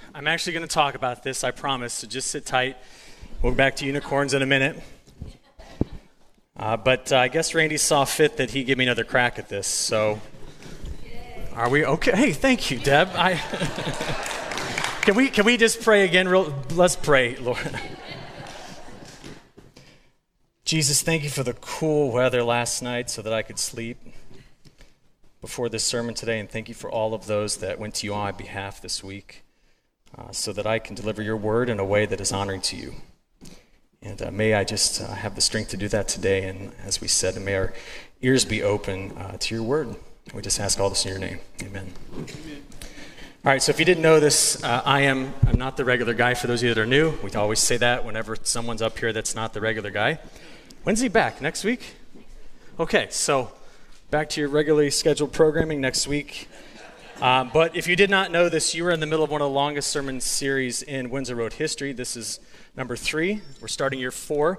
I'm actually going to talk about this, I promise, so just sit tight. We'll go back to unicorns in a minute. But I guess Randy saw fit that he give me another crack at this, so are we okay? Hey, thank you, Deb. Can we just pray again? Let's pray, Lord. Jesus, thank you for the cool weather last night so that I could sleep before this sermon today, and thank you for all of those that went to you on my behalf this week so that I can deliver your word in a way that is honoring to you. And may I just have the strength to do that today, and as we said, may our ears be open to your word. We just ask all this in your name. Amen. Amen. All right, so if you didn't know this, I'm not the regular guy. For those of you that are new, we always say that whenever someone's up here that's not the regular guy. When's he back? Next week? Okay, so back to your regularly scheduled programming next week. But if you did not know this, you were in the middle of one of the longest sermon series in Windsor Road history. This is number 3. We're starting year 4.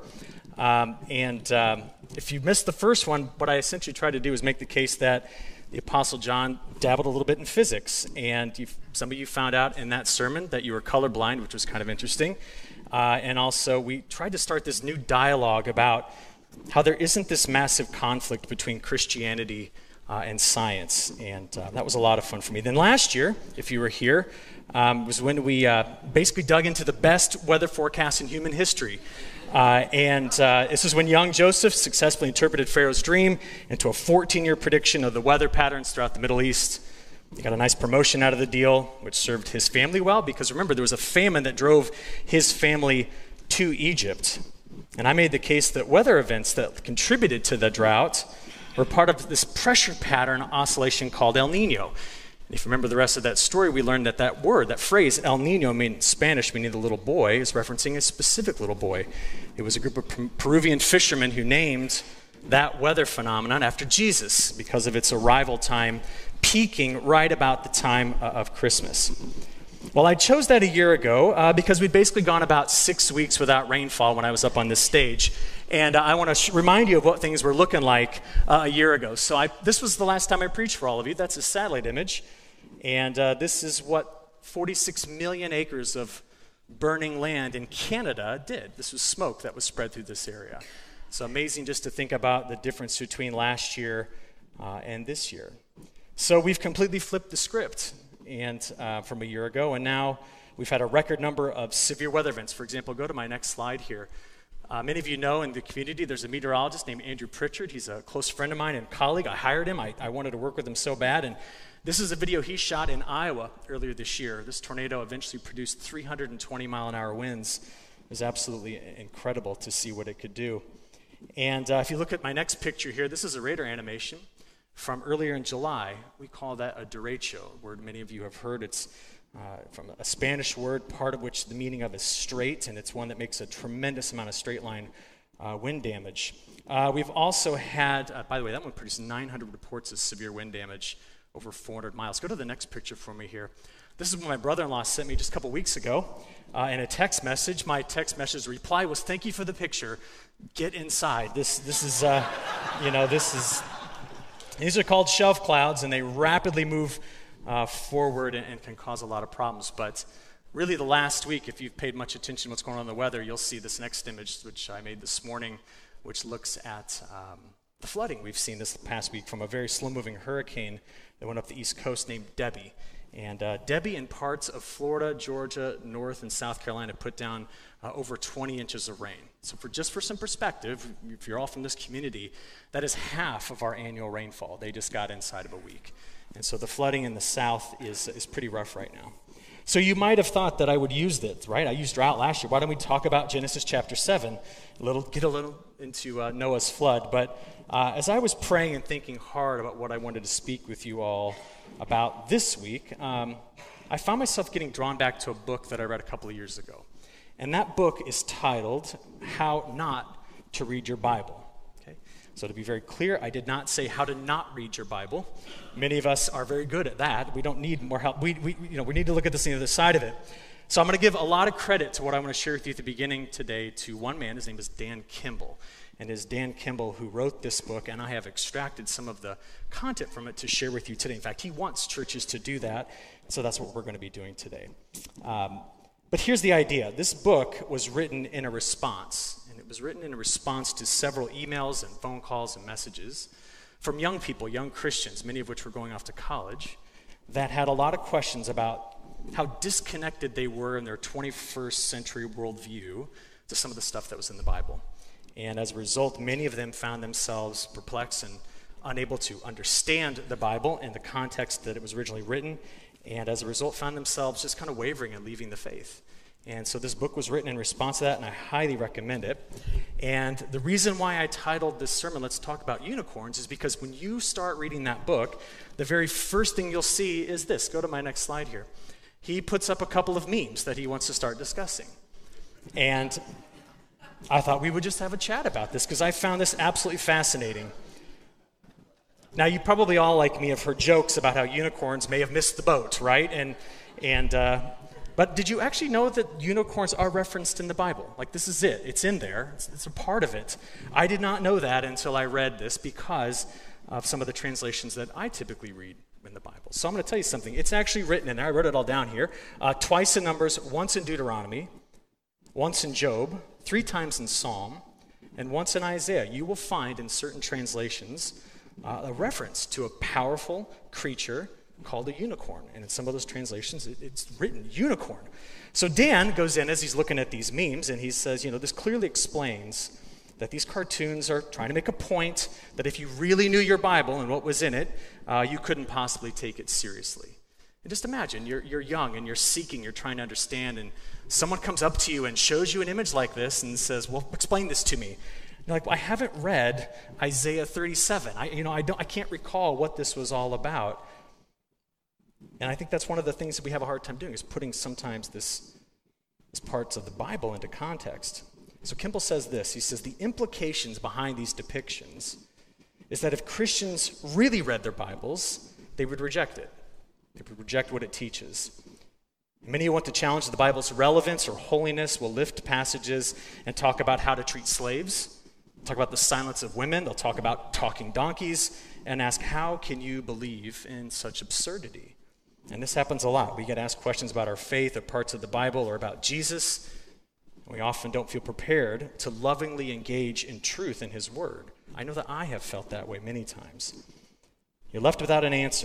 If you missed the first one, what I essentially tried to do is make the case that the Apostle John dabbled a little bit in physics. And some of you found out in that sermon that you were colorblind, which was kind of interesting. And also, we tried to start this new dialogue about how there isn't this massive conflict between Christianity and science, and that was a lot of fun for me. Then last year, if you were here, was when we basically dug into the best weather forecast in human history. This is when young Joseph successfully interpreted Pharaoh's dream into a 14-year prediction of the weather patterns throughout the Middle East. He got a nice promotion out of the deal, which served his family well, because remember, there was a famine that drove his family to Egypt. And I made the case that weather events that contributed to the drought were part of this pressure pattern oscillation called El Nino. And if you remember the rest of that story, we learned that that word, that phrase, El Nino, in Spanish, meaning the little boy, is referencing a specific little boy. It was a group of Peruvian fishermen who named that weather phenomenon after Jesus because of its arrival time peaking right about the time of Christmas. Well, I chose that a year ago because we'd basically gone about 6 weeks without rainfall when I was up on this stage. And I want to remind you of what things were looking like a year ago. So this was the last time I preached for all of you. That's a satellite image. And this is what 46 million acres of burning land in Canada did. This was smoke that was spread through this area. It's amazing just to think about the difference between last year and this year. So we've completely flipped the script and from a year ago, and now we've had a record number of severe weather events. For example, go to my next slide here. Many of you know in the community there's a meteorologist named Andrew Pritchard. He's a close friend of mine and colleague. I hired him. I wanted to work with him so bad. And this is a video he shot in Iowa earlier this year. This tornado eventually produced 320-mile-an-hour winds. It was absolutely incredible to see what it could do. And if you look at my next picture here, this is a radar animation from earlier in July. We call that a derecho, a word many of you have heard. It's from a Spanish word, part of which the meaning of is straight, and it's one that makes a tremendous amount of straight line wind damage. We've also had, by the way, that one produced 900 reports of severe wind damage over 400 miles. Go to the next picture for me here. This is what my brother-in-law sent me just a couple weeks ago in a text message. My text message reply was, "Thank you for the picture. Get inside." This is, these are called shelf clouds, and they rapidly move forward and can cause a lot of problems. But really the last week, if you've paid much attention to what's going on in the weather, you'll see this next image, which I made this morning, which looks at the flooding we've seen this past week from a very slow-moving hurricane that went up the East Coast named Debbie. And Debbie in parts of Florida, Georgia, North, and South Carolina put down over 20 inches of rain. So for some perspective, if you're all from this community, that is half of our annual rainfall. They just got inside of a week. And so the flooding in the South is pretty rough right now. So you might have thought that I would use this, right? I used drought last year. Why don't we talk about Genesis chapter 7, get a little into Noah's flood. But as I was praying and thinking hard about what I wanted to speak with you all about this week, I found myself getting drawn back to a book that I read a couple of years ago. And that book is titled, How Not to Read Your Bible. Okay? So to be very clear, I did not say how to not read your Bible. Many of us are very good at that. We don't need more help. We need to look at this on the other side of it. So I'm going to give a lot of credit to what I want to share with you at the beginning today to one man. His name is Dan Kimball. And it is Dan Kimball who wrote this book, and I have extracted some of the content from it to share with you today. In fact, he wants churches to do that, so that's what we're going to be doing today. But here's the idea. This book was written in a response, and it was written in a response to several emails and phone calls and messages from young people, young Christians, many of which were going off to college, that had a lot of questions about how disconnected they were in their 21st century worldview to some of the stuff that was in the Bible. And as a result, many of them found themselves perplexed and unable to understand the Bible in the context that it was originally written, and as a result found themselves just kind of wavering and leaving the faith. And so this book was written in response to that, and I highly recommend it. And the reason why I titled this sermon, Let's Talk About Unicorns, is because when you start reading that book, the very first thing you'll see is this. Go to my next slide here. He puts up a couple of memes that he wants to start discussing. And I thought we would just have a chat about this because I found this absolutely fascinating. Now, you probably all, like me, have heard jokes about how unicorns may have missed the boat, right? But did you actually know that unicorns are referenced in the Bible? Like, this is it. It's in there. It's a part of it. I did not know that until I read this because of some of the translations that I typically read in the Bible. So I'm going to tell you something. It's actually written in there. I wrote it all down here. Twice in Numbers, once in Deuteronomy, once in Job, 3 times in Psalm, and once in Isaiah. You will find in certain translations a reference to a powerful creature called a unicorn. And in some of those translations, it's written unicorn. So Dan goes in as he's looking at these memes, and he says, this clearly explains that these cartoons are trying to make a point that if you really knew your Bible and what was in it, you couldn't possibly take it seriously. And just imagine, you're young and you're seeking, you're trying to understand, and someone comes up to you and shows you an image like this and says, well, explain this to me. You're like, well, I haven't read Isaiah 37. I can't recall what this was all about. And I think that's one of the things that we have a hard time doing is putting sometimes this parts of the Bible into context. So Kimball says this. He says the implications behind these depictions is that if Christians really read their Bibles, they would reject it. They would reject what it teaches. Many who want to challenge the Bible's relevance or holiness will lift passages and talk about how to treat slaves, talk about the silence of women, they'll talk about talking donkeys, and ask, how can you believe in such absurdity? And this happens a lot. We get asked questions about our faith or parts of the Bible or about Jesus. We often don't feel prepared to lovingly engage in truth in his word. I know that I have felt that way many times. You're left without an answer.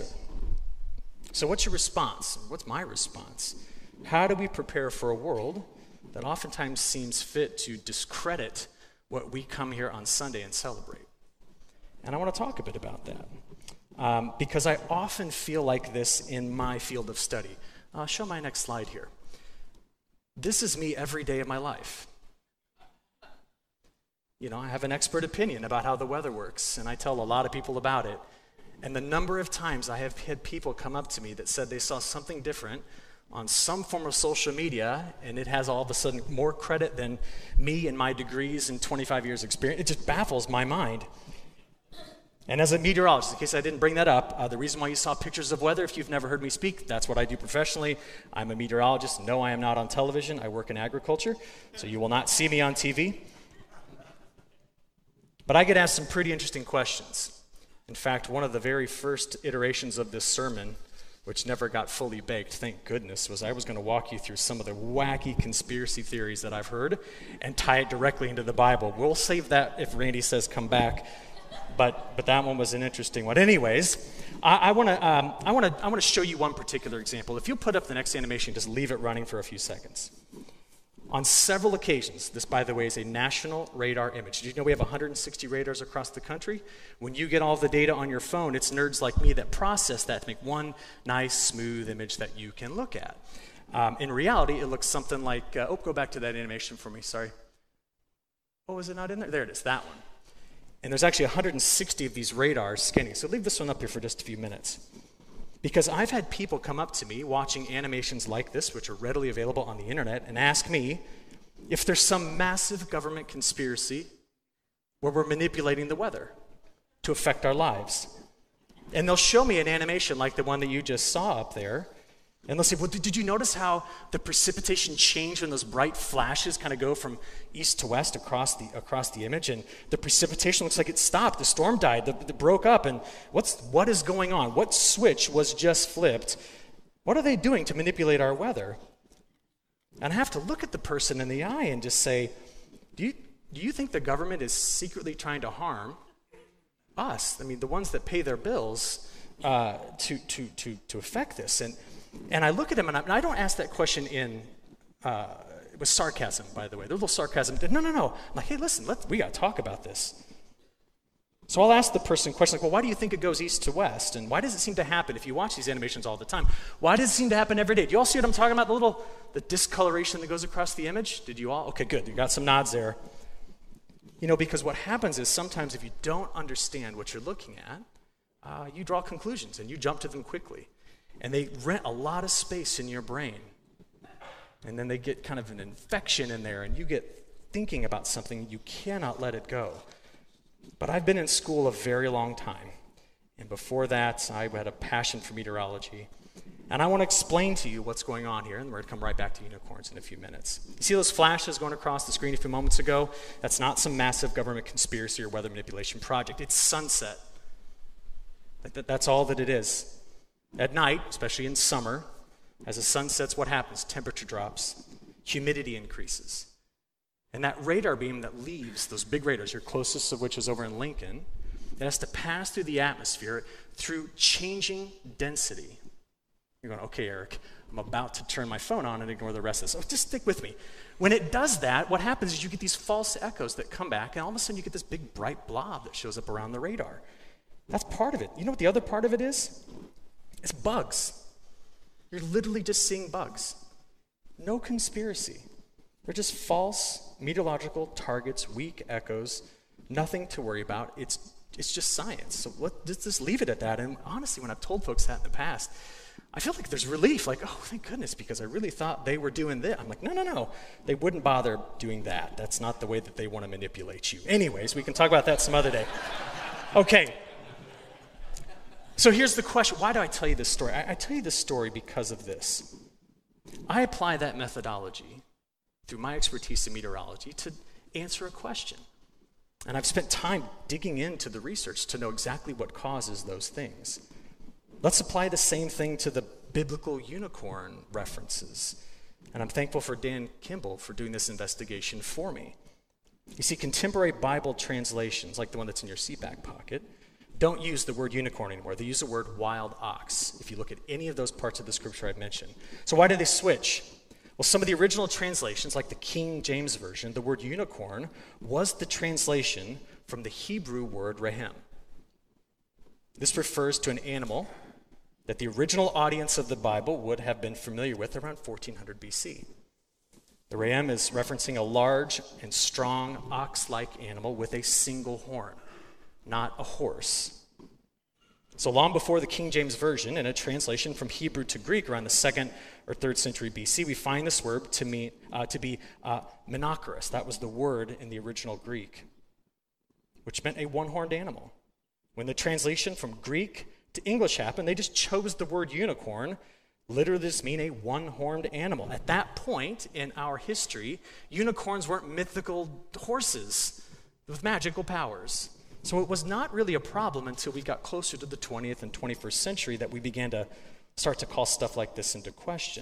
So what's your response? What's my response? How do we prepare for a world that oftentimes seems fit to discredit what we come here on Sunday and celebrate? And I want to talk a bit about that. Because I often feel like this in my field of study. Show my next slide here. This is me every day of my life. I have an expert opinion about how the weather works, and I tell a lot of people about it. And the number of times I have had people come up to me that said they saw something different on some form of social media, and it has all of a sudden more credit than me and my degrees and 25 years experience. It just baffles my mind. And as a meteorologist, in case I didn't bring that up, the reason why you saw pictures of weather, if you've never heard me speak, that's what I do professionally. I'm a meteorologist. No, I am not on television. I work in agriculture, so you will not see me on TV. But I get asked some pretty interesting questions. In fact, one of the very first iterations of this sermon, which never got fully baked, thank goodness, was I was going to walk you through some of the wacky conspiracy theories that I've heard and tie it directly into the Bible. We'll save that if Randy says come back. But that one was an interesting one. Anyways, I want to show you one particular example. If you put up the next animation, just leave it running for a few seconds. On several occasions, this, by the way, is a national radar image. Did you know we have 160 radars across the country? When you get all the data on your phone, it's nerds like me that process that to make one nice, smooth image that you can look at. In reality, it looks something like, go back to that animation for me, sorry. Oh, is it not in there? There it is, that one. And there's actually 160 of these radars scanning. So leave this one up here for just a few minutes. Because I've had people come up to me watching animations like this, which are readily available on the internet, and ask me if there's some massive government conspiracy where we're manipulating the weather to affect our lives. And they'll show me an animation like the one that you just saw up there. And they'll say, well, did you notice how the precipitation changed when those bright flashes kind of go from east to west across the image? And the precipitation looks like it stopped. The storm died. It broke up. And what is going on? What switch was just flipped? What are they doing to manipulate our weather? And I have to look at the person in the eye and just say, do you think the government is secretly trying to harm us? I mean, the ones that pay their bills to affect this. And I look at him, and I don't ask that question with sarcasm, by the way. There's a little sarcasm. No. I'm like, hey, listen, we got to talk about this. So I'll ask the person questions like, well, why do you think it goes east to west? And why does it seem to happen if you watch these animations all the time? Why does it seem to happen every day? Do you all see what I'm talking about? The discoloration that goes across the image? Did you all? Okay, good. You got some nods there. Because what happens is sometimes if you don't understand what you're looking at, you draw conclusions and you jump to them quickly. And they rent a lot of space in your brain. And then they get kind of an infection in there, and you get thinking about something, you cannot let it go. But I've been in school a very long time. And before that, I had a passion for meteorology. And I want to explain to you what's going on here, and we're going to come right back to unicorns in a few minutes. You see those flashes going across the screen a few moments ago? That's not some massive government conspiracy or weather manipulation project. It's sunset. That's all that it is. At night, especially in summer, as the sun sets, what happens? Temperature drops, humidity increases. And that radar beam that leaves, those big radars, your closest of which is over in Lincoln, it has to pass through the atmosphere through changing density. You're going, okay, Eric, I'm about to turn my phone on and ignore the rest of this. So just stick with me. When it does that, what happens is you get these false echoes that come back, and all of a sudden you get this big bright blob that shows up around the radar. That's part of it. You know what the other part of it is? It's bugs. You're literally just seeing bugs. No conspiracy. They're just false meteorological targets, weak echoes, nothing to worry about. It's just science. So let's just leave it at that. And honestly, when I've told folks that in the past, I feel like there's relief, like, oh, thank goodness, because I really thought they were doing this. I'm like, no. They wouldn't bother doing that. That's not the way that they want to manipulate you. Anyways, we can talk about that some other day. Okay. So here's the question. Why do I tell you this story? I tell you this story because of this. I apply that methodology through my expertise in meteorology to answer a question. And I've spent time digging into the research to know exactly what causes those things. Let's apply the same thing to the biblical unicorn references. And I'm thankful for Dan Kimball for doing this investigation for me. You see, contemporary Bible translations, like the one that's in your seat back pocket, don't use the word unicorn anymore. They use the word wild ox, if you look at any of those parts of the scripture I've mentioned. So why did they switch? Well, some of the original translations, like the King James Version, the word unicorn was the translation from the Hebrew word rehem. This refers to an animal that the original audience of the Bible would have been familiar with around 1400 BC. The rehem is referencing a large and strong ox-like animal with a single horn, not a horse. So long before the King James Version, in a translation from Hebrew to Greek around the 2nd or 3rd century BC, we find this word to be menocharos. That was the word in the original Greek, which meant a one-horned animal. When the translation from Greek to English happened, they just chose the word unicorn. Literally, this mean a one-horned animal. At that point in our history, unicorns weren't mythical horses with magical powers. So it was not really a problem until we got closer to the 20th and 21st century that we began to start to call stuff like this into question.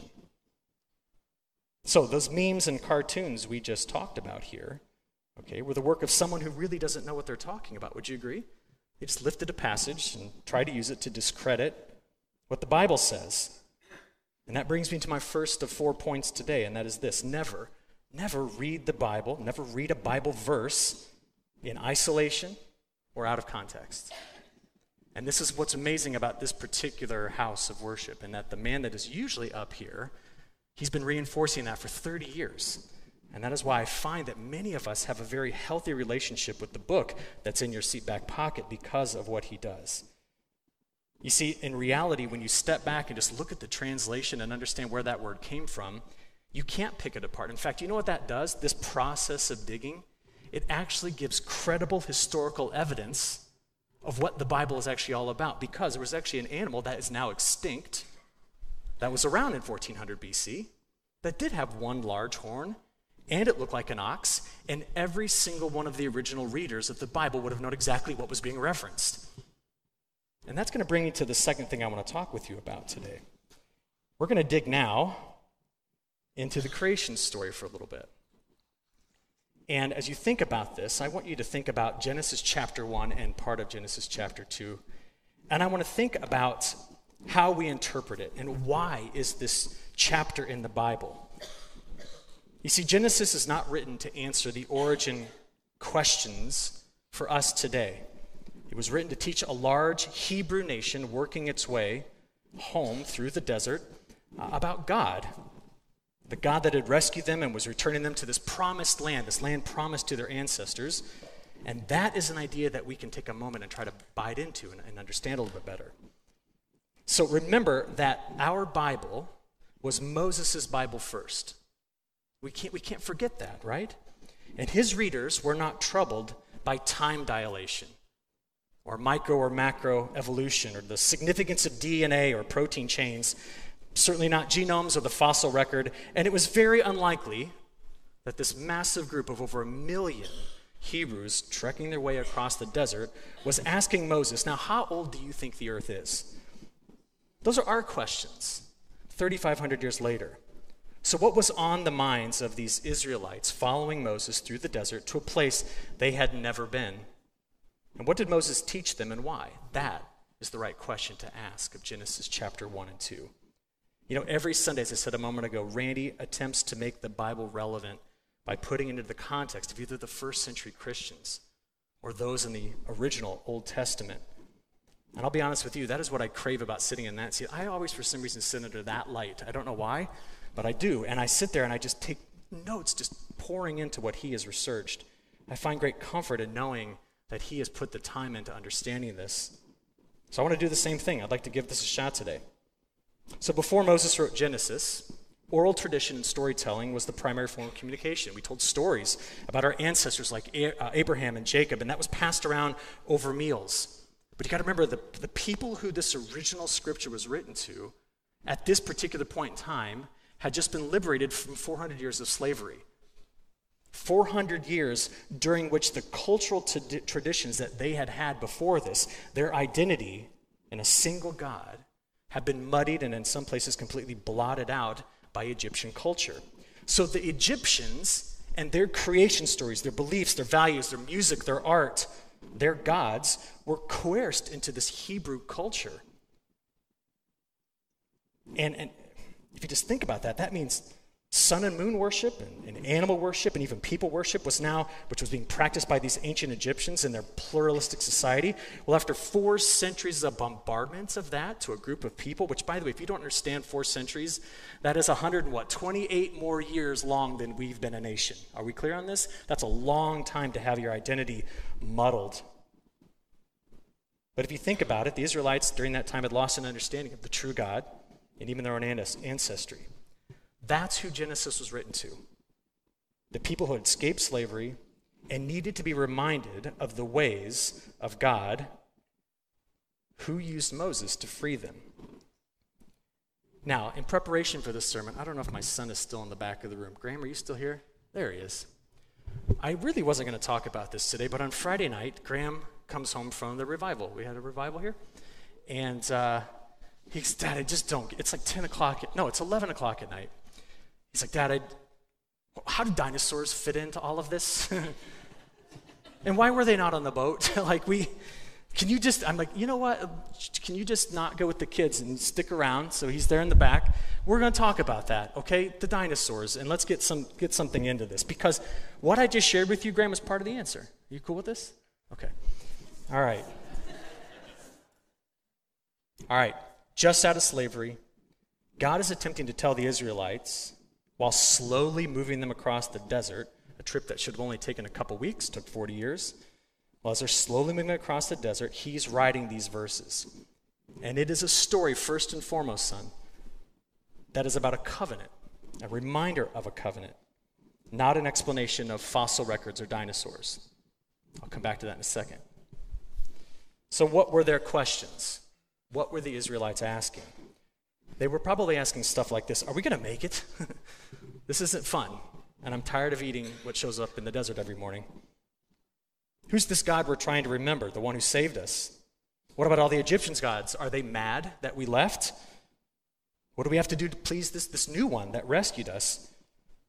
So those memes and cartoons we just talked about here, okay, were the work of someone who really doesn't know what they're talking about. Would you agree? They just lifted a passage and tried to use it to discredit what the Bible says. And that brings me to my first of 4 points today, and that is this. Never read the Bible, never read a Bible verse in isolation or out of context. And this is what's amazing about this particular house of worship, and that the man that is usually up here, he's been reinforcing that for 30 years. And that is why I find that many of us have a very healthy relationship with the book that's in your seat back pocket because of what he does. You see, in reality, when you step back and just look at the translation and understand where that word came from, you can't pick it apart. In fact, you know what that does? This process of digging, it actually gives credible historical evidence of what the Bible is actually all about, because there was actually an animal that is now extinct that was around in 1400 BC that did have one large horn, and it looked like an ox, and every single one of the original readers of the Bible would have known exactly what was being referenced. And that's going to bring me to the second thing I want to talk with you about today. We're going to dig now into the creation story for a little bit. And as you think about this, I want you to think about Genesis chapter 1 and part of Genesis chapter 2. And I want to think about how we interpret it and why is this chapter in the Bible. You see, Genesis is not written to answer the origin questions for us today. It was written to teach a large Hebrew nation working its way home through the desert about God, the God that had rescued them and was returning them to this promised land, this land promised to their ancestors. And that is an idea that we can take a moment and try to bite into and understand a little bit better. So remember that our Bible was Moses' Bible first. We can't forget that, right? And his readers were not troubled by time dilation or micro or macro evolution or the significance of DNA or protein chains, certainly not genomes or the fossil record. And it was very unlikely that this massive group of over 1 million Hebrews trekking their way across the desert was asking Moses, now how old do you think the earth is? Those are our questions 3,500 years later. So what was on the minds of these Israelites following Moses through the desert to a place they had never been? And what did Moses teach them and why? That is the right question to ask of Genesis chapter 1 and 2. You know, every Sunday, as I said a moment ago, Randy attempts to make the Bible relevant by putting it into the context of either the first century Christians or those in the original Old Testament. And I'll be honest with you, that is what I crave about sitting in that seat. I always, for some reason, sit under that light. I don't know why, but I do. And I sit there and I just take notes, just pouring into what he has researched. I find great comfort in knowing that he has put the time into understanding this. So I want to do the same thing. I'd like to give this a shot today. So before Moses wrote Genesis, oral tradition and storytelling was the primary form of communication. We told stories about our ancestors like Abraham and Jacob, and that was passed around over meals. But you got to remember, the people who this original scripture was written to, at this particular point in time, had just been liberated from 400 years of slavery. 400 years during which the cultural traditions that they had had before this, their identity in a single God, have been muddied and in some places completely blotted out by Egyptian culture. So the Egyptians and their creation stories, their beliefs, their values, their music, their art, their gods were coerced into this Hebrew culture. And if you just think about that, that means sun and moon worship and animal worship and even people worship which was being practiced by these ancient Egyptians in their pluralistic society. Well, after 4 centuries of bombardments of that to a group of people, which, by the way, if you don't understand 4 centuries, that is 28 more years long than we've been a nation. Are we clear on this? That's a long time to have your identity muddled. But if you think about it, the Israelites during that time had lost an understanding of the true God and even their own ancestry. That's who Genesis was written to. The people who had escaped slavery and needed to be reminded of the ways of God who used Moses to free them. Now, in preparation for this sermon, I don't know if my son is still in the back of the room. Graham, are you still here? There he is. I really wasn't going to talk about this today, but on Friday night, Graham comes home from the revival. We had a revival here. And he's, Dad, I just don't, it's like 10 o'clock, no, it's 11 o'clock at night. He's like, Dad, how do dinosaurs fit into all of this? And why were they not on the boat? I'm like, you know what? Can you just not go with the kids and stick around? So he's there in the back. We're going to talk about that, okay? The dinosaurs, and let's get something into this. Because what I just shared with you, Graham, is part of the answer. Are you cool with this? Okay. All right. All right. Just out of slavery, God is attempting to tell the Israelites, while slowly moving them across the desert, a trip that should have only taken a couple weeks, took 40 years. Well, as they're slowly moving across the desert, he's writing these verses. And it is a story, first and foremost, son, that is about a covenant, a reminder of a covenant, not an explanation of fossil records or dinosaurs. I'll come back to that in a second. So what were their questions? What were the Israelites asking? They were probably asking stuff like this: are we going to make it? This isn't fun, and I'm tired of eating what shows up in the desert every morning. Who's this God we're trying to remember, the one who saved us? What about all the Egyptians' gods? Are they mad that we left? What do we have to do to please this new one that rescued us?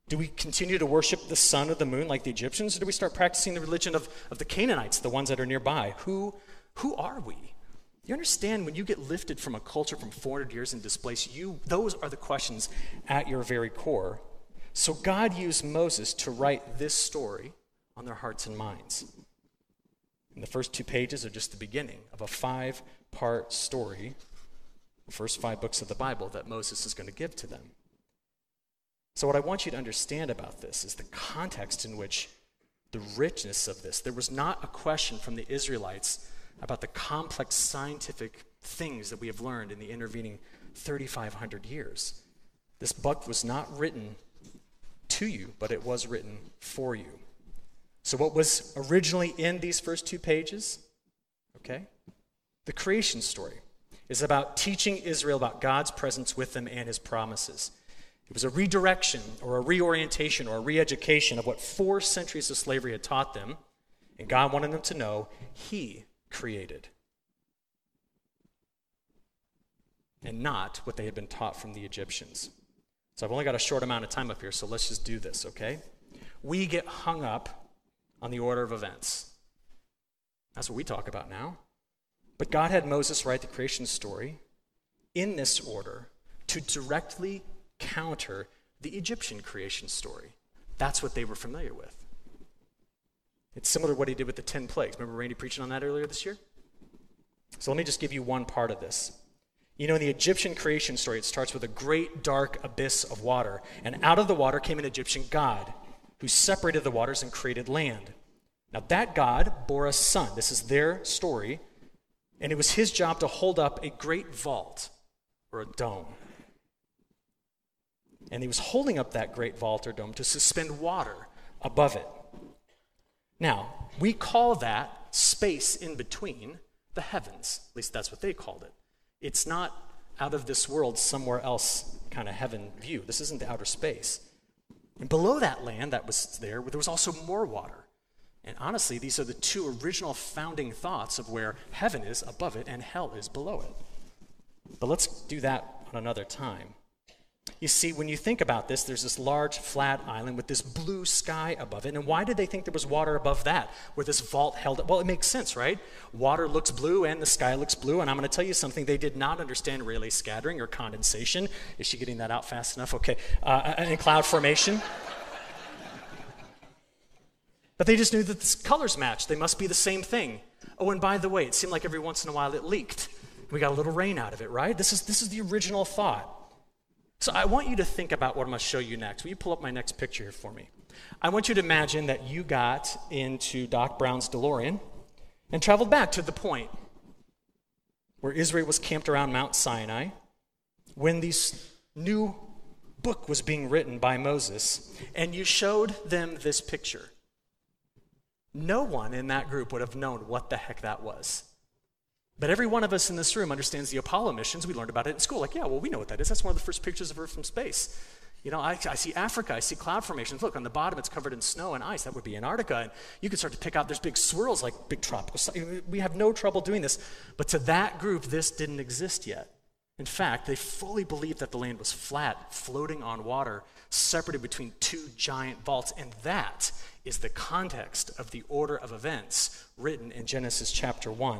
Do we continue to worship the sun or the moon like the Egyptians, or do we start practicing the religion of the Canaanites, the ones that are nearby? Who are we? You understand, when you get lifted from a culture from 400 years and displaced, those are the questions at your very core. So God used Moses to write this story on their hearts and minds. And the first 2 pages are just the beginning of a 5-part story, the first 5 books of the Bible that Moses is going to give to them. So what I want you to understand about this is the context in which the richness of this. There was not a question from the Israelites about the complex scientific things that we have learned in the intervening 3,500 years. This book was not written to you, but it was written for you. So what was originally in these first 2 pages? Okay? The creation story is about teaching Israel about God's presence with them and his promises. It was a redirection or a reorientation or a re-education of what 4 centuries of slavery had taught them, and God wanted them to know he created, and not what they had been taught from the Egyptians. So I've only got a short amount of time up here, so let's just do this, okay? We get hung up on the order of events. That's what we talk about now. But God had Moses write the creation story in this order to directly counter the Egyptian creation story. That's what they were familiar with. It's similar to what he did with the 10 plagues. Remember Randy preaching on that earlier this year? So let me just give you one part of this. You know, in the Egyptian creation story, it starts with a great dark abyss of water. And out of the water came an Egyptian god who separated the waters and created land. Now that god bore a son. This is their story. And it was his job to hold up a great vault or a dome. And he was holding up that great vault or dome to suspend water above it. Now, we call that space in between the heavens. At least that's what they called it. It's not out of this world, somewhere else kind of heaven view. This isn't the outer space. And below that land that was there was also more water. And honestly, these are the 2 original founding thoughts of where heaven is above it and hell is below it. But let's do that on another time. You see, when you think about this, there's this large flat island with this blue sky above it. And why did they think there was water above that, where this vault held it? Well, it makes sense, right? Water looks blue and the sky looks blue. And I'm going to tell you something. They did not understand Rayleigh scattering or condensation. Is she getting that out fast enough? Okay. And cloud formation. But they just knew that the colors matched. They must be the same thing. Oh, and by the way, it seemed like every once in a while it leaked. We got a little rain out of it, right? This is the original thought. So I want you to think about what I'm going to show you next. Will you pull up my next picture here for me? I want you to imagine that you got into Doc Brown's DeLorean and traveled back to the point where Israel was camped around Mount Sinai when this new book was being written by Moses, and you showed them this picture. No one in that group would have known what the heck that was. But every one of us in this room understands the Apollo missions. We learned about it in school. Like, yeah, well, we know what that is. That's one of the first pictures of Earth from space. You know, I see Africa. I see cloud formations. Look, on the bottom, it's covered in snow and ice. That would be Antarctica. And you can start to pick out, there's big swirls like big tropical. We have no trouble doing this. But to that group, this didn't exist yet. In fact, they fully believed that the land was flat, floating on water, separated between 2 giant vaults. And that is the context of the order of events written in Genesis chapter 1.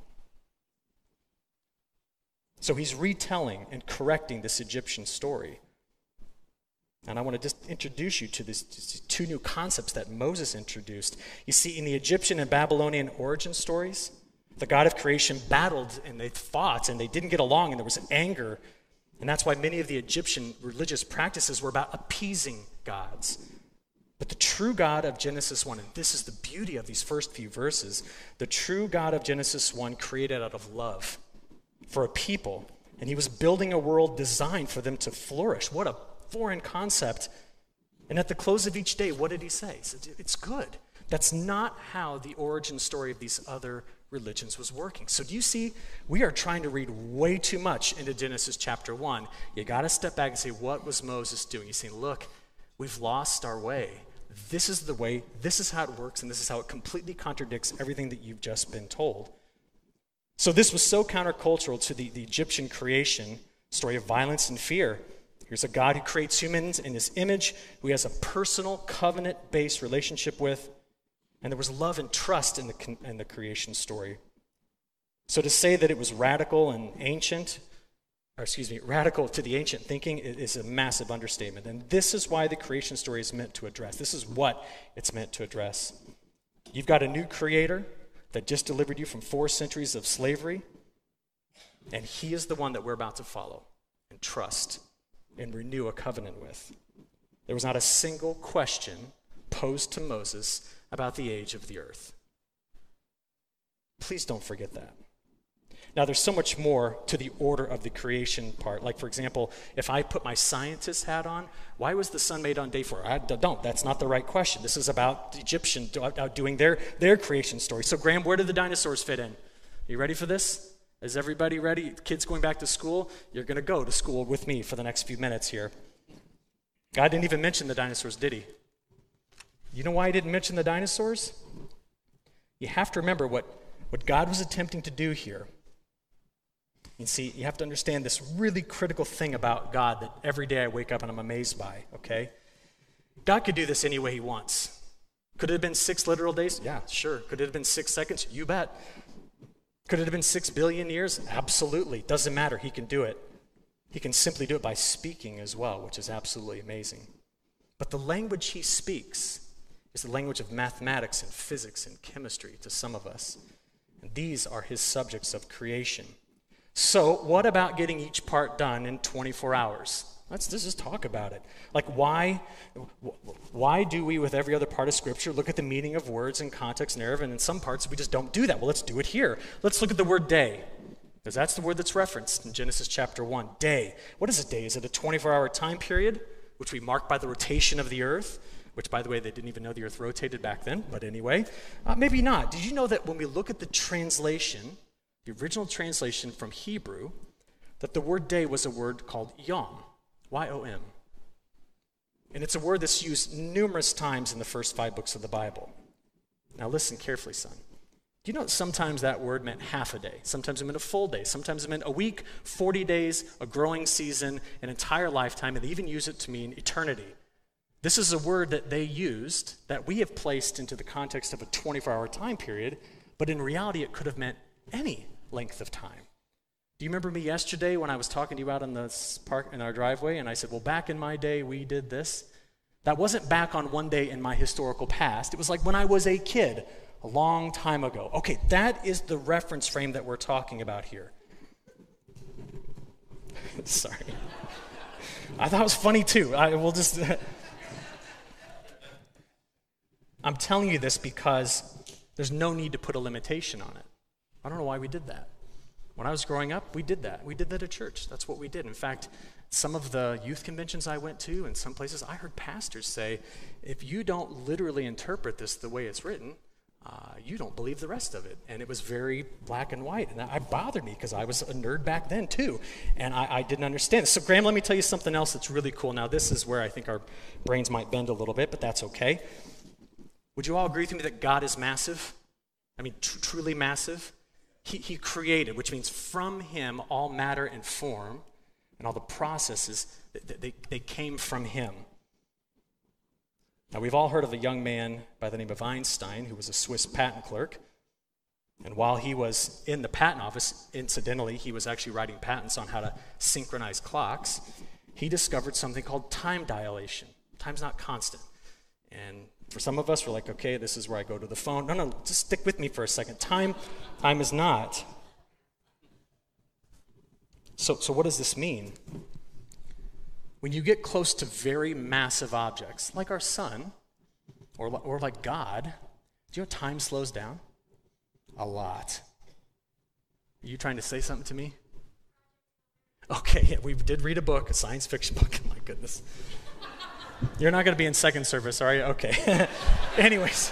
So he's retelling and correcting this Egyptian story. And I want to just introduce you to these 2 new concepts that Moses introduced. You see, in the Egyptian and Babylonian origin stories, the God of creation battled and they fought and they didn't get along and there was anger. And that's why many of the Egyptian religious practices were about appeasing gods. But the true God of Genesis 1, and this is the beauty of these first few verses, the true God of Genesis 1 created out of love for a people, and he was building a world designed for them to flourish. What a foreign concept. And at the close of each day, what did he say? He said, it's good. That's not how the origin story of these other religions was working. So do you see, we are trying to read way too much into Genesis chapter 1. You got to step back and say, what was Moses doing? He's saying, look, we've lost our way. This is the way, this is how it works, and this is how it completely contradicts everything that you've just been told. So this was so countercultural to the Egyptian creation story of violence and fear. Here's a God who creates humans in his image, who he has a personal covenant-based relationship with, and there was love and trust in the creation story. So to say that it was radical to the ancient thinking is a massive understatement. And this is why the creation story is meant to address. This is what it's meant to address. You've got a new creator that just delivered you from 4 centuries of slavery, and he is the one that we're about to follow and trust and renew a covenant with. There was not a single question posed to Moses about the age of the earth. Please don't forget that. Now, there's so much more to the order of the creation part. Like, for example, if I put my scientist hat on, why was the sun made on day 4? I don't. That's not the right question. This is about the Egyptians doing their creation story. So, Graham, where did the dinosaurs fit in? Are you ready for this? Is everybody ready? Kids going back to school? You're going to go to school with me for the next few minutes here. God didn't even mention the dinosaurs, did he? You know why he didn't mention the dinosaurs? You have to remember what God was attempting to do here. You see, you have to understand this really critical thing about God that every day I wake up and I'm amazed by, okay? God could do this any way he wants. Could it have been 6 literal days? Yeah, sure. Could it have been 6 seconds? You bet. Could it have been 6 billion years? Absolutely. Doesn't matter. He can do it. He can simply do it by speaking as well, which is absolutely amazing. But the language he speaks is the language of mathematics and physics and chemistry to some of us. And these are his subjects of creation. So what about getting each part done in 24 hours? Let's just talk about it. Like, why do we, with every other part of Scripture, look at the meaning of words and context, narrative, and in some parts we just don't do that? Well, let's do it here. Let's look at the word day, because that's the word that's referenced in Genesis chapter 1. Day. What is a day? Is it a 24-hour time period, which we mark by the rotation of the earth? Which, by the way, they didn't even know the earth rotated back then, but anyway. Maybe not. Did you know that when we look at the translation, the original translation from Hebrew, that the word day was a word called yom, Y-O-M. And it's a word that's used numerous times in the first 5 books of the Bible. Now listen carefully, son. Do you know that sometimes that word meant half a day? Sometimes it meant a full day. Sometimes it meant a week, 40 days, a growing season, an entire lifetime, and they even use it to mean eternity. This is a word that they used that we have placed into the context of a 24-hour time period, but in reality it could have meant any length of time. Do you remember me yesterday when I was talking to you out in the park in our driveway and I said, well, back in my day we did this? That wasn't back on one day in my historical past. It was like when I was a kid, a long time ago. Okay, that is the reference frame that we're talking about here. Sorry. I thought it was funny too. I'm telling you this because there's no need to put a limitation on it. I don't know why we did that. When I was growing up, we did that. We did that at church. That's what we did. In fact, some of the youth conventions I went to and some places, I heard pastors say, if you don't literally interpret this the way it's written, you don't believe the rest of it. And it was very black and white. And that bothered me because I was a nerd back then too. And I didn't understand. So Graham, let me tell you something else that's really cool. Now, this is where I think our brains might bend a little bit, but that's okay. Would you all agree with me that God is massive? I mean, truly massive? He created, which means from him all matter and form, and all the processes, they came from him. Now, we've all heard of a young man by the name of Einstein, who was a Swiss patent clerk. And while he was in the patent office, incidentally, he was actually writing patents on how to synchronize clocks. He discovered something called time dilation. Time's not constant. And for some of us, we're like, okay, this is where I go to the phone. No, just stick with me for a second. Time is not. So what does this mean? When you get close to very massive objects, like our sun, or like God, do you know time slows down? A lot. Are you trying to say something to me? Okay, yeah, we did read a book, a science fiction book. My goodness. You're not going to be in second service, are you? Okay. Anyways.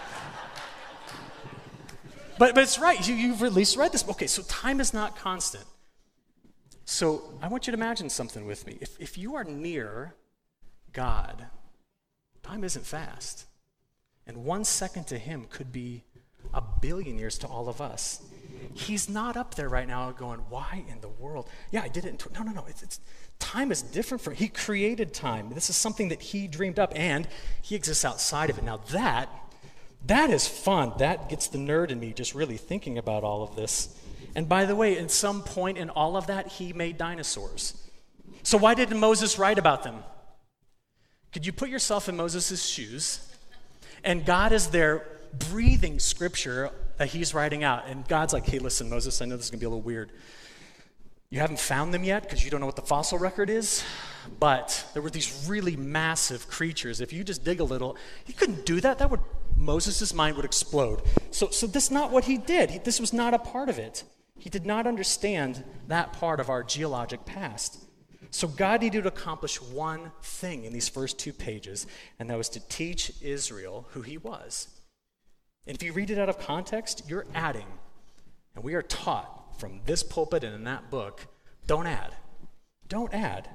But it's right. You've at least read this. Okay, so time is not constant. So I want you to imagine something with me. If you are near God, time isn't fast. And 1 second to him could be 1 billion years to all of us. He's not up there right now going, why in the world? Yeah, I did it. No. Time is different for him. He created time. This is something that he dreamed up, and he exists outside of it. Now that is fun. That gets the nerd in me just really thinking about all of this. And by the way, at some point in all of that, he made dinosaurs. So why didn't Moses write about them? Could you put yourself in Moses' shoes? And God is there breathing scripture that he's writing out. And God's like, hey, listen, Moses, I know this is going to be a little weird. You haven't found them yet because you don't know what the fossil record is, but there were these really massive creatures. If you just dig a little, you couldn't do that. Moses' mind would explode. So this is not what he did. This was not a part of it. He did not understand that part of our geologic past. So God needed to accomplish one thing in these first 2 pages, and that was to teach Israel who he was. And if you read it out of context, you're adding. And we are taught from this pulpit and in that book, don't add. Don't add.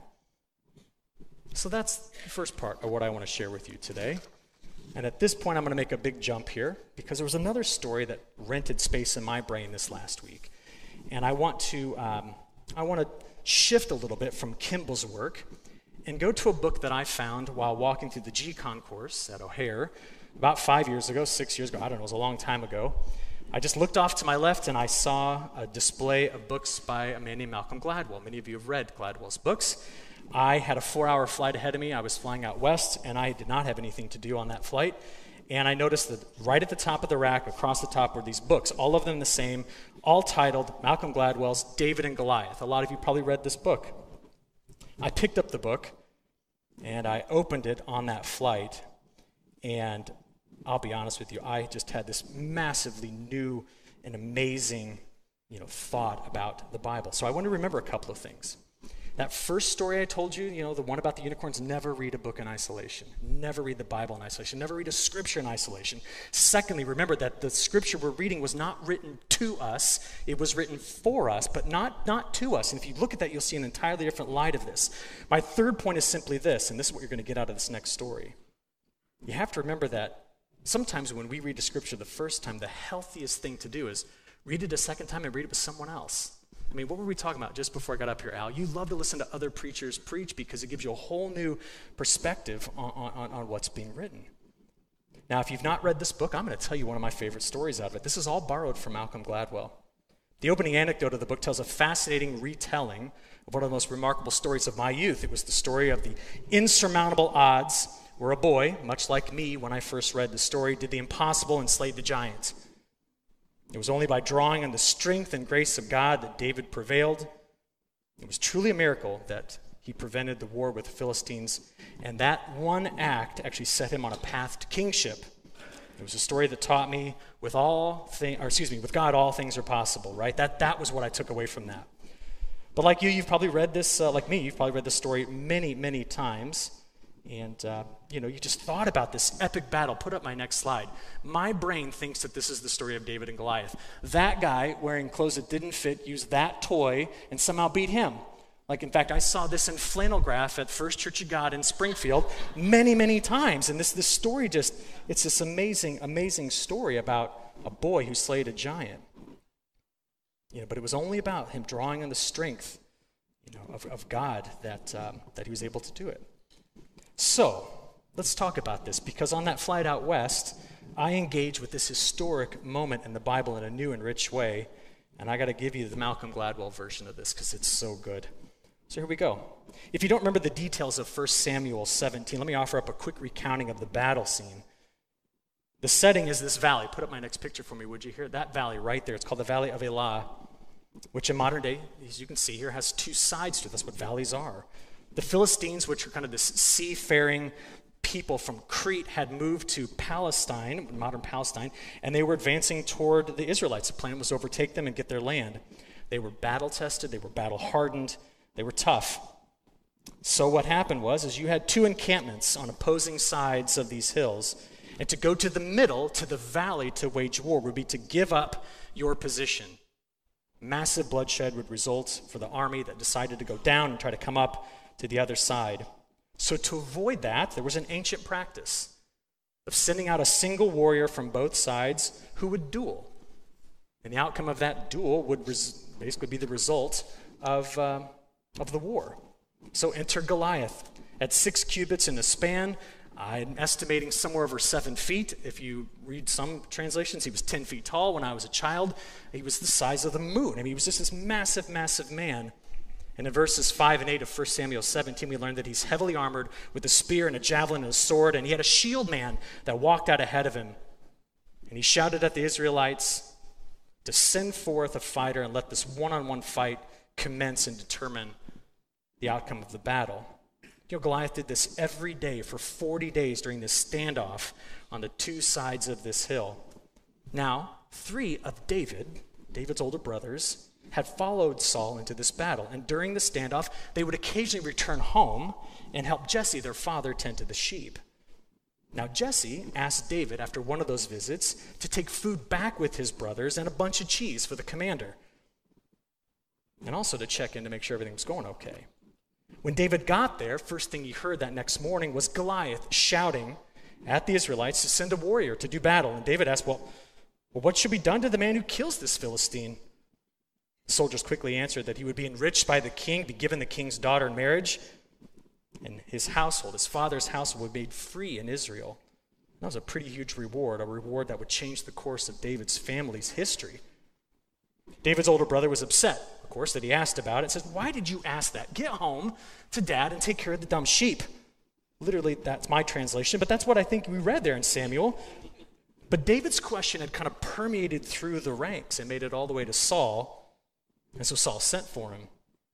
So that's the first part of what I want to share with you today. And at this point, I'm going to make a big jump here because there was another story that rented space in my brain this last week. And I want to shift a little bit from Kimball's work and go to a book that I found while walking through the GCon course at O'Hare about 5 years ago, 6 years ago, I don't know, it was a long time ago. I just looked off to my left and I saw a display of books by a man named Malcolm Gladwell. Many of you have read Gladwell's books. I had a 4-hour flight ahead of me. I was flying out west and I did not have anything to do on that flight. And I noticed that right at the top of the rack, across the top, were these books, all of them the same, all titled Malcolm Gladwell's David and Goliath. A lot of you probably read this book. I picked up the book, and I opened it on that flight, and I'll be honest with you, I just had this massively new and amazing, thought about the Bible. So I want to remember a couple of things. That first story I told you, the one about the unicorns, never read a book in isolation. Never read the Bible in isolation. Never read a scripture in isolation. Secondly, remember that the scripture we're reading was not written to us. It was written for us, but not to us. And if you look at that, you'll see an entirely different light of this. My third point is simply this, and this is what you're going to get out of this next story. You have to remember that sometimes when we read the scripture the first time, the healthiest thing to do is read it a second time and read it with someone else. I mean, what were we talking about just before I got up here, Al? You love to listen to other preachers preach because it gives you a whole new perspective on what's being written. Now, if you've not read this book, I'm going to tell you one of my favorite stories out of it. This is all borrowed from Malcolm Gladwell. The opening anecdote of the book tells a fascinating retelling of one of the most remarkable stories of my youth. It was the story of the insurmountable odds where a boy, much like me when I first read the story, did the impossible and slayed the giant. It was only by drawing on the strength and grace of God that David prevailed. It was truly a miracle that he prevented the war with the Philistines, and that one act actually set him on a path to kingship. It was a story that taught me with God all things are possible, right? That was what I took away from that. But like you've probably read this, like me, you've probably read this story many, many times. And, you just thought about this epic battle. Put up my next slide. My brain thinks that this is the story of David and Goliath. That guy wearing clothes that didn't fit used that toy and somehow beat him. Like, in fact, I saw this in flannel graph at First Church of God in Springfield many, many times. And this story it's this amazing, amazing story about a boy who slayed a giant. But it was only about him drawing on the strength, of God that he was able to do it. So, let's talk about this, because on that flight out west, I engaged with this historic moment in the Bible in a new and rich way, and I got to give you the Malcolm Gladwell version of this because it's so good. So here we go. If you don't remember the details of 1 Samuel 17, let me offer up a quick recounting of the battle scene. The setting is this valley. Put up my next picture for me, would you? Here, that valley right there. It's called the Valley of Elah, which in modern day, as you can see here, has two sides to it. That's what valleys are. The Philistines, which are kind of this seafaring people from Crete, had moved to Palestine, modern Palestine, and they were advancing toward the Israelites. The plan was to overtake them and get their land. They were battle-tested, they were battle-hardened, they were tough. So what happened was you had two encampments on opposing sides of these hills, and to go to the middle, to the valley to wage war, would be to give up your position. Massive bloodshed would result for the army that decided to go down and try to come up to the other side. So to avoid that, there was an ancient practice of sending out a single warrior from both sides who would duel. And the outcome of that duel would basically be the result of the war. So enter Goliath. At 6 cubits in the span, I'm estimating somewhere over 7 feet. If you read some translations, he was 10 feet tall when I was a child. He was the size of the moon. I mean, he was just this massive, massive man. And in verses 5 and 8 of 1 Samuel 17, we learned that he's heavily armored with a spear and a javelin and a sword, and he had a shield man that walked out ahead of him. And he shouted at the Israelites to send forth a fighter and let this one-on-one fight commence and determine the outcome of the battle. You know, Goliath did this every day for 40 days during this standoff on the 2 sides of this hill. Now, 3 of David's older brothers, had followed Saul into this battle. And during the standoff, they would occasionally return home and help Jesse, their father, tend to the sheep. Now, Jesse asked David, after one of those visits, to take food back with his brothers and a bunch of cheese for the commander. And also to check in to make sure everything was going okay. When David got there, first thing he heard that next morning was Goliath shouting at the Israelites to send a warrior to do battle. And David asked, well, what should be done to the man who kills this Philistine? The soldiers quickly answered that he would be enriched by the king, be given the king's daughter in marriage, and his household, his father's household, would be made free in Israel. That was a pretty huge reward, a reward that would change the course of David's family's history. David's older brother was upset, of course, that he asked about it. Says, why did you ask that? Get home to dad and take care of the dumb sheep. Literally, that's my translation, but that's what I think we read there in Samuel. But David's question had kind of permeated through the ranks and made it all the way to Saul. And so Saul sent for him.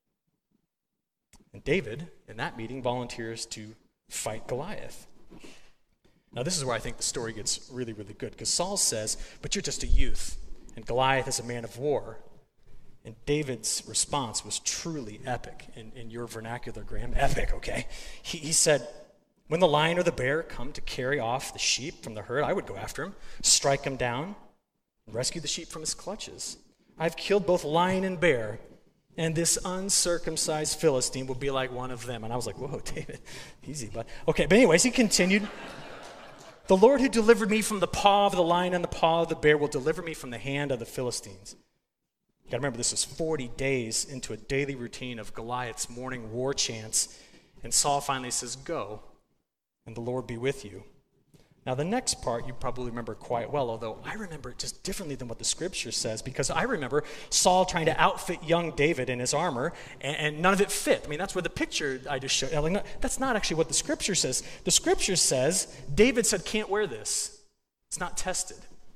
And David, in that meeting, volunteers to fight Goliath. Now, this is where I think the story gets really, really good, because Saul says, but you're just a youth, and Goliath is a man of war. And David's response was truly epic, in your vernacular, Graham. Epic, okay? He said, when the lion or the bear come to carry off the sheep from the herd, I would go after him, strike him down, and rescue the sheep from his clutches. I've killed both lion and bear, and this uncircumcised Philistine will be like one of them. And I was like, whoa, David, easy, bud. Okay, but anyways, he continued. The Lord who delivered me from the paw of the lion and the paw of the bear will deliver me from the hand of the Philistines. You got to remember, this is 40 days into a daily routine of Goliath's morning war chants. And Saul finally says, go, and the Lord be with you. Now, the next part you probably remember quite well, although I remember it just differently than what the scripture says, because I remember Saul trying to outfit young David in his armor, and none of it fit. I mean, that's where the picture I just showed. Like, no, that's not actually what the scripture says. The scripture says, David said, can't wear this. It's not tested.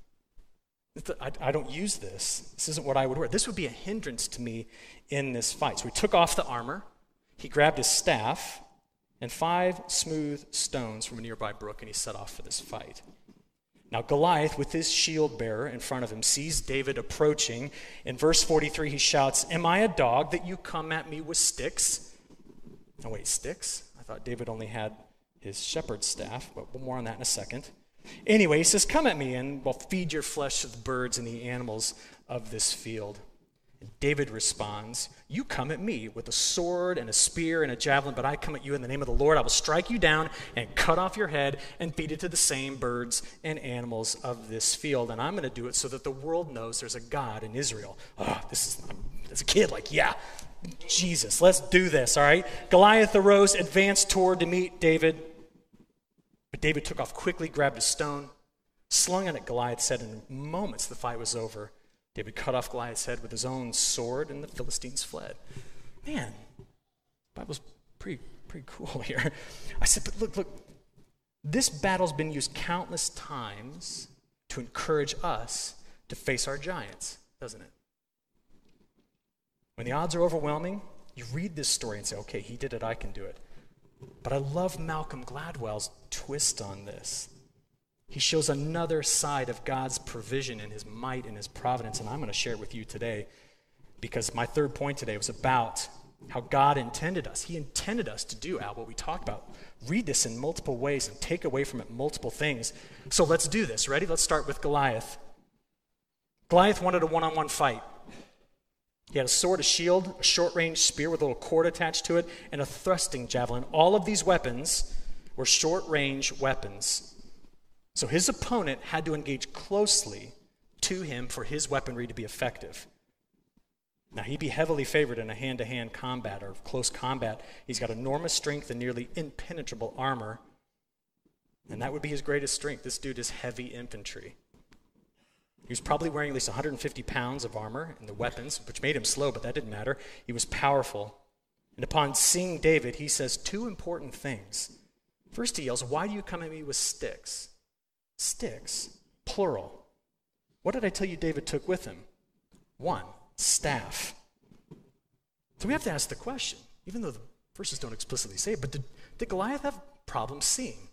I don't use this. This isn't what I would wear. This would be a hindrance to me in this fight. So he took off the armor. He grabbed his staff and 5 smooth stones from a nearby brook, and he set off for this fight. Now Goliath, with his shield bearer in front of him, sees David approaching. In verse 43, he shouts, am I a dog that you come at me with sticks? Oh wait, sticks? I thought David only had his shepherd's staff, but more on that in a second. Anyway, he says, come at me, and we'll feed your flesh to the birds and the animals of this field. And David responds, you come at me with a sword and a spear and a javelin, but I come at you in the name of the Lord. I will strike you down and cut off your head and feed it to the same birds and animals of this field. And I'm going to do it so that the world knows there's a God in Israel. As a kid, like, yeah, Jesus, let's do this, all right? Goliath arose, advanced toward to meet David. But David took off quickly, grabbed a stone, slung it at Goliath's head, and in moments the fight was over. David cut off Goliath's head with his own sword, and the Philistines fled. Man, the Bible's pretty cool here. I said, but look, this battle's been used countless times to encourage us to face our giants, doesn't it? When the odds are overwhelming, you read this story and say, okay, he did it, I can do it. But I love Malcolm Gladwell's twist on this. He shows another side of God's provision and his might and his providence, and I'm going to share it with you today because my third point today was about how God intended us. He intended us to do, Al, what we talked about. Read this in multiple ways and take away from it multiple things. So let's do this. Ready? Let's start with Goliath. Goliath wanted a one-on-one fight. He had a sword, a shield, a short-range spear with a little cord attached to it, and a thrusting javelin. All of these weapons were short-range weapons. So his opponent had to engage closely to him for his weaponry to be effective. Now, he'd be heavily favored in a hand-to-hand combat or close combat. He's got enormous strength and nearly impenetrable armor, and that would be his greatest strength. This dude is heavy infantry. He was probably wearing at least 150 pounds of armor and the weapons, which made him slow, but that didn't matter. He was powerful. And upon seeing David, he says two important things. First, he yells, "Why do you come at me with sticks?" Sticks, plural. What did I tell you David took with him? One, staff. So we have to ask the question, even though the verses don't explicitly say it, but did Goliath have problems seeing?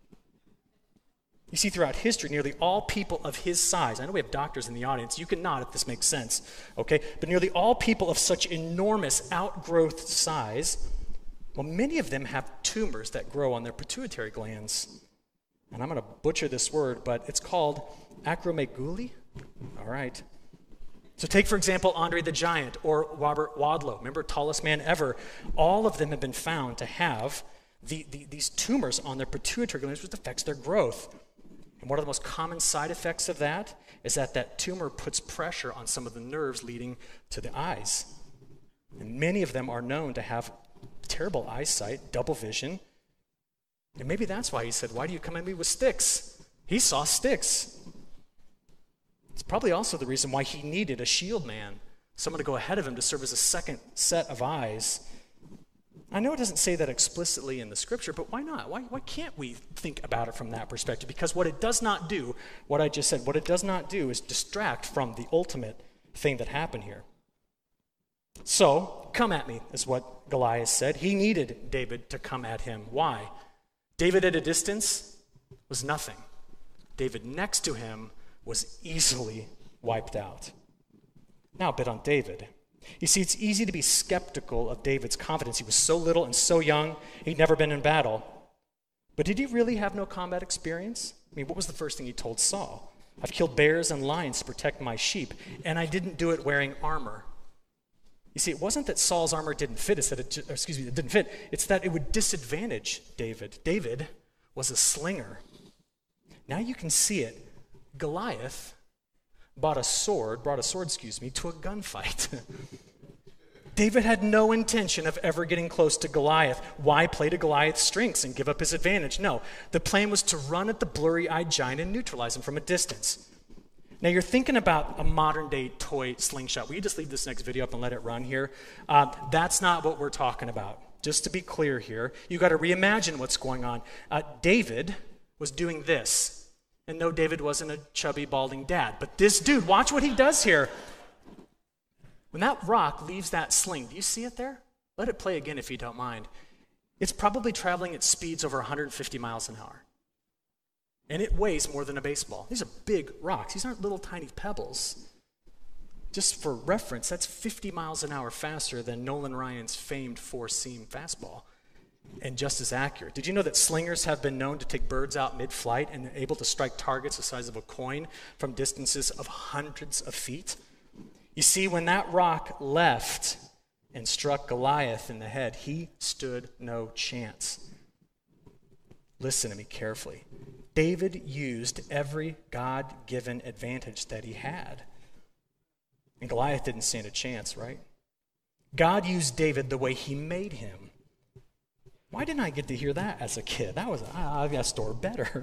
You see, throughout history, nearly all people of his size, I know we have doctors in the audience, you can nod if this makes sense, okay? But nearly all people of such enormous outgrowth size, well, many of them have tumors that grow on their pituitary glands. And I'm going to butcher this word, but it's called acromegaly. All right. So take, for example, Andre the Giant or Robert Wadlow. Remember, tallest man ever. All of them have been found to have these tumors on their pituitary glands, which affects their growth. And one of the most common side effects of that is that tumor puts pressure on some of the nerves leading to the eyes. And many of them are known to have terrible eyesight, double vision. And maybe that's why he said, "Why do you come at me with sticks?" He saw sticks. It's probably also the reason why he needed a shield man, someone to go ahead of him to serve as a second set of eyes. I know it doesn't say that explicitly in the scripture, but why not? Why can't we think about it from that perspective? Because what it does not do, what I just said, what it does not do is distract from the ultimate thing that happened here. So, come at me, is what Goliath said. He needed David to come at him. Why? David at a distance was nothing. David next to him was easily wiped out. Now a bit on David. You see, it's easy to be skeptical of David's confidence. He was so little and so young, he'd never been in battle. But did he really have no combat experience? I mean, what was the first thing he told Saul? "I've killed bears and lions to protect my sheep, and I didn't do it wearing armor." You see, it wasn't that Saul's armor didn't fit, it didn't fit. It's that it would disadvantage David. David was a slinger. Now you can see it. Goliath brought a sword to a gunfight. David had no intention of ever getting close to Goliath. Why play to Goliath's strengths and give up his advantage? No, the plan was to run at the blurry-eyed giant and neutralize him from a distance. Now you're thinking about a modern-day toy slingshot. Will you just leave this next video up and let it run here? That's not what we're talking about. Just to be clear here, you got to reimagine what's going on. David was doing this. And no, David wasn't a chubby, balding dad. But this dude, watch what he does here. When that rock leaves that sling, do you see it there? Let it play again if you don't mind. It's probably traveling at speeds over 150 miles an hour. And it weighs more than a baseball. These are big rocks. These aren't little tiny pebbles. Just for reference, that's 50 miles an hour faster than Nolan Ryan's famed four-seam fastball. And just as accurate. Did you know that slingers have been known to take birds out mid-flight and are able to strike targets the size of a coin from distances of hundreds of feet? You see, when that rock left and struck Goliath in the head, he stood no chance. Listen to me carefully. David used every God-given advantage that he had. And Goliath didn't stand a chance, right? God used David the way he made him. Why didn't I get to hear that as a kid? I've got a story better.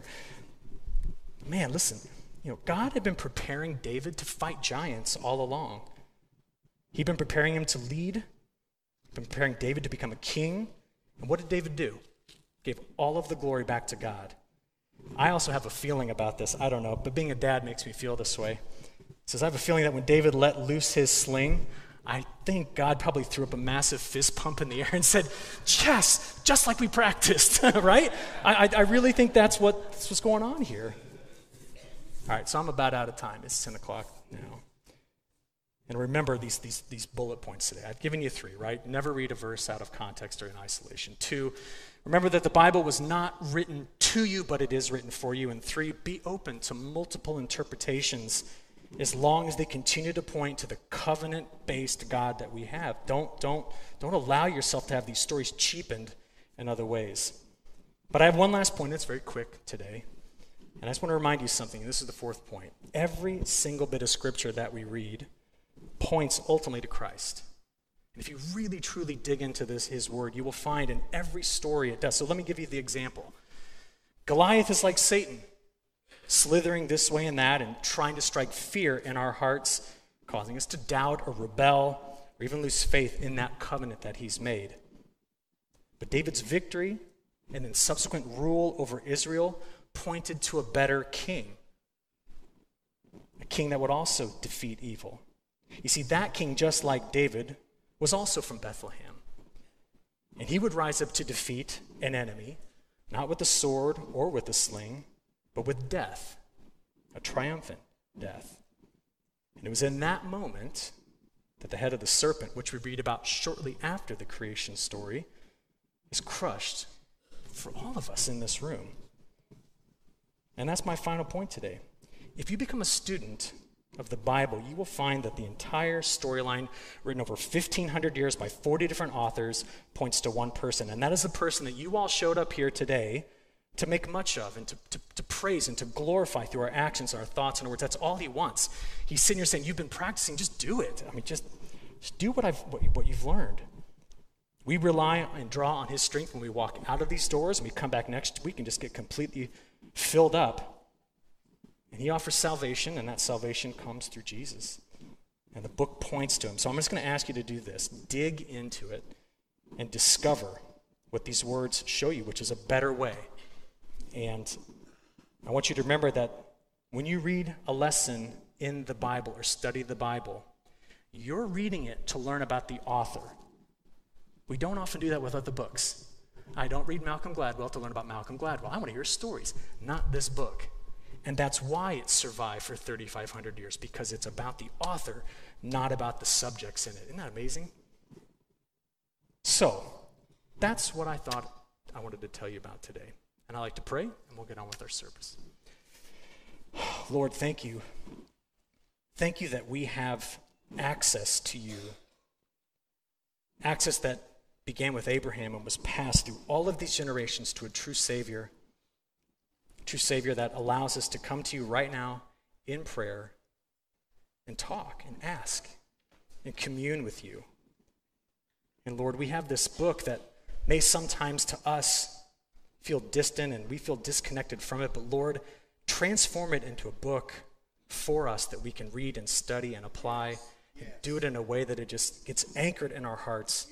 Man, listen, God had been preparing David to fight giants all along. He'd been preparing him to lead, been preparing David to become a king. And what did David do? Gave all of the glory back to God. I also have a feeling about this. I don't know, but being a dad makes me feel this way. It says, I have a feeling that when David let loose his sling, I think God probably threw up a massive fist pump in the air and said, yes, just like we practiced, right? I really think that's what's going on here. All right, so I'm about out of time. It's 10 o'clock now. And remember these bullet points today. I've given you 3, right? Never read a verse out of context or in isolation. 2, remember that the Bible was not written to you, but it is written for you. And 3, be open to multiple interpretations as long as they continue to point to the covenant-based God that we have. Don't allow yourself to have these stories cheapened in other ways. But I have one last point that's very quick today. And I just want to remind you something. This is the fourth point. Every single bit of scripture that we read points ultimately to Christ. And if you really, truly dig into his word, you will find in every story it does. So let me give you the example. Goliath is like Satan, slithering this way and that and trying to strike fear in our hearts, causing us to doubt or rebel or even lose faith in that covenant that he's made. But David's victory and then subsequent rule over Israel pointed to a better king, a king that would also defeat evil. You see, that king, just like David, was also from Bethlehem. And he would rise up to defeat an enemy, not with the sword or with the sling, but with death, a triumphant death. And it was in that moment that the head of the serpent, which we read about shortly after the creation story, is crushed for all of us in this room. And that's my final point today. If you become a student of the Bible, you will find that the entire storyline, written over 1,500 years by 40 different authors, points to one person. And that is the person that you all showed up here today to make much of and to praise and to glorify through our actions, our thoughts, and our words. That's all he wants. He's sitting here saying, you've been practicing, just do it. I mean, just do what you've learned. We rely and draw on his strength when we walk out of these doors, and we come back next week and just get completely filled up. And he offers salvation, and that salvation comes through Jesus. And the book points to him. So I'm just going to ask you to do this. Dig into it and discover what these words show you, which is a better way. And I want you to remember that when you read a lesson in the Bible or study the Bible, you're reading it to learn about the author. We don't often do that with other books. I don't read Malcolm Gladwell to learn about Malcolm Gladwell. I want to hear stories, not this book. And that's why it survived for 3,500 years, because it's about the author, not about the subjects in it. Isn't that amazing? So, that's what I thought I wanted to tell you about today. And I'd like to pray, and we'll get on with our service. Lord, thank you. Thank you that we have access to you. Access that began with Abraham and was passed through all of these generations to a true Savior that allows us to come to you right now in prayer and talk and ask and commune with you. And Lord, we have this book that may sometimes to us feel distant and we feel disconnected from it, but Lord, transform it into a book for us that we can read and study and apply and do it in a way that it just gets anchored in our hearts,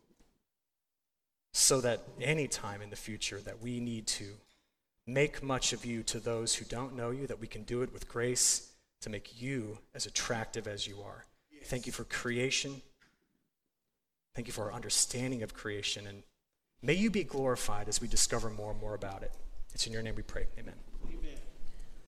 so that any time in the future that we need to make much of you to those who don't know you, that we can do it with grace to make you as attractive as you are. Thank you for creation. Thank you for our understanding of creation. And may you be glorified as we discover more and more about it. It's in your name we pray. Amen.